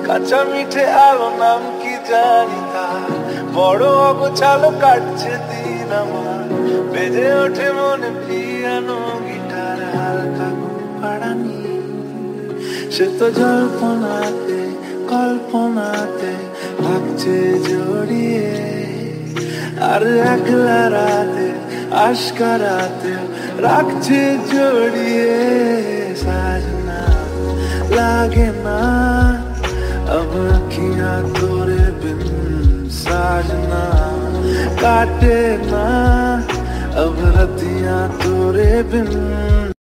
কাঁচা মিঠে আলো নাম কি জানি তার, বড় অগোছালো কাটছে দিন আমার। বেজে ওঠে মনে পিয়ানো গিটার, হালকা ঘুম পাড়ানি। সে তো জল্পনাতে কল্পনাতে থাকছে জড়িয়ে, আর একলা রাতে আশকারাতে রাখছে জড়িয়ে। সাजना लागे ना अब अखियां तोरे बिन, साजना काटे ना अब रतियां तोरे बिन।